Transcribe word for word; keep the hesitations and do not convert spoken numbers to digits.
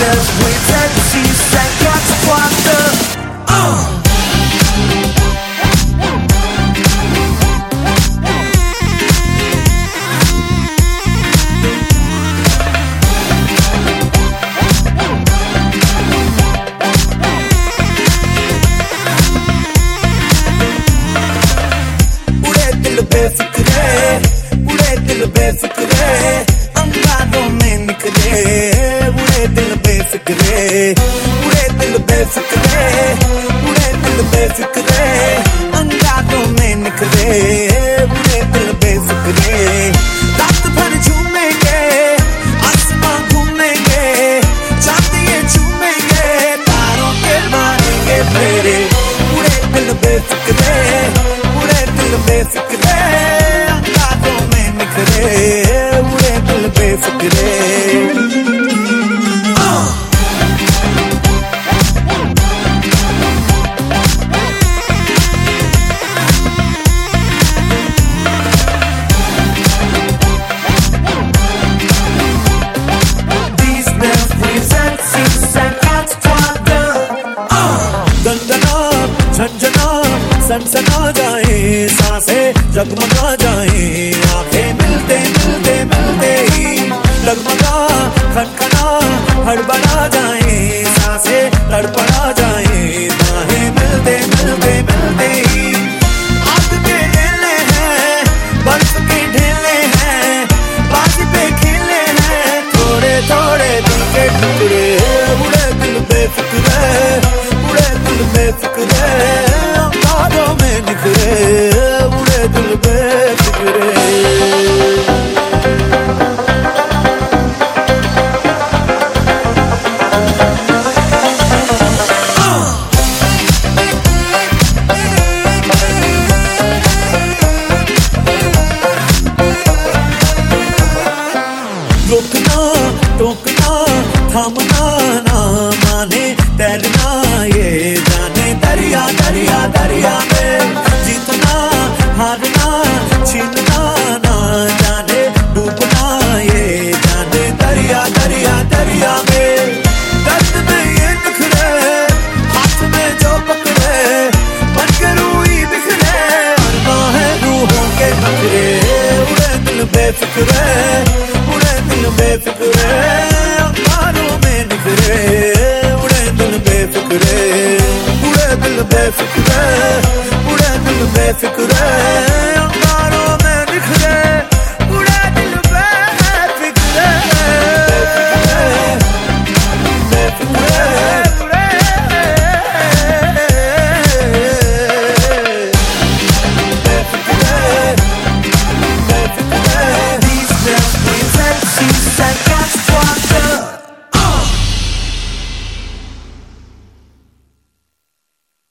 neuf huit sept six cinq quatre trois deux un. Befikre उड़े दिल बेफिक्रे अंगारों में निकले उड़े दिल बेफिक्रे उड़े दिल बेफिक्रे उड़े दिल बेफिक्रे अंगारों में निकले उड़े दिल बेफिक्रे रात भर झूमेंगे आसमां घूमेंगे चांदिए झूमेंगे तारों के मारेंगे फेरे उड़े दिल बेफिक्रे उड़े दिल बेफिक्रे अंगारों में निकले उड़े दिल बेफिक्रे सनसना जाए सांसें जगमगा जाए आंखें मिलते मिलते मिलते ही लगमगा खनखना हड़बड़ा जाए सांसें तड़पड़ा जाए बाहें मिलते मिलते मिलते ही आग के ढेले हैं बर्फ के ढेले हैं बाजी पे खेले हैं थोड़े थोड़े दिल के टुकड़े उड़े दिल बेफिक्रे उड़े दिल बेफिक्रे में निकले उड़े दिल बेफिक्रे रोकना टोकना थामना ना माने तैरना ये जाने दरिया दरिया दरिया में जीतना हारना छीनना ना जाने डूबना ये जाने दरिया दरिया दरिया में दर्द में ये निखरे हाथ में जो पकड़े मन के रूही बिखरे अरमां है रूहों के नखरे उड़े दिल बेफिक्रे